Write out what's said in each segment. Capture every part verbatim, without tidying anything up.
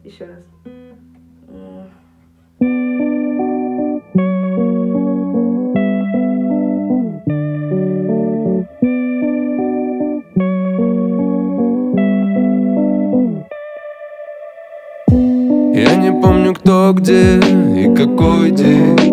Еще раз. Я не помню, кто, где и какой день.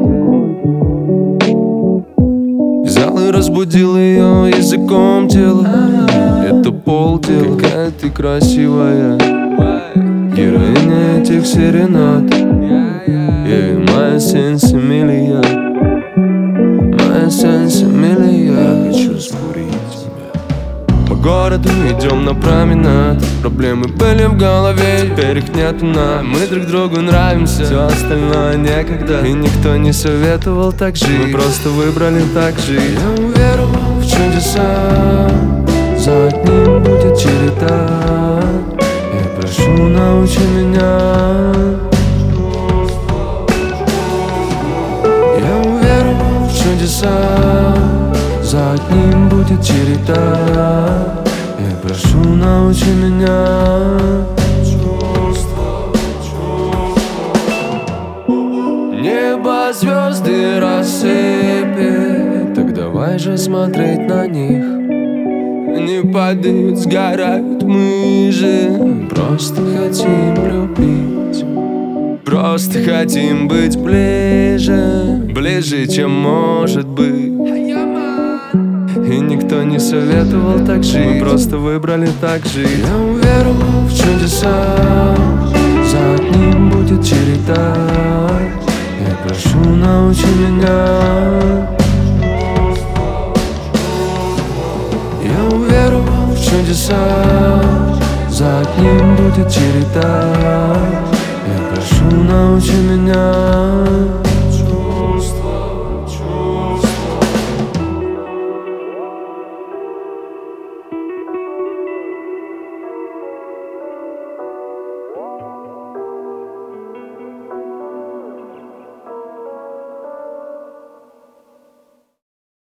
Взял и разбудил ее языком тела. Это полдела. Какая ты красивая, героиня этих серенад. Yeah, моя сенсимилия, моя сенсимилия. Я хочу сбурить тебя. По городу идем на променад. Проблемы были в голове, теперь их нету нам. Мы друг другу нравимся, все остальное некогда. И никто не советовал так жить, мы просто выбрали так жить. Я уверовал в чудеса, за одним будет череда. Я прошу, научи меня. Я уверовал в чудеса, за одним будет череда. Я прошу, научи меня. Небо, звезды рассыпет, так давай же смотреть на них. Они падают, сгорают, мы же просто хотим любить. Просто хотим быть ближе, ближе, чем может быть. И никто не советовал так жить, мы просто выбрали так жить. Я уверовал в чудеса, за одним будет череда. Я прошу, научи меня. Я уверовал в чудеса, за одним будет череда. Я прошу, научи меня.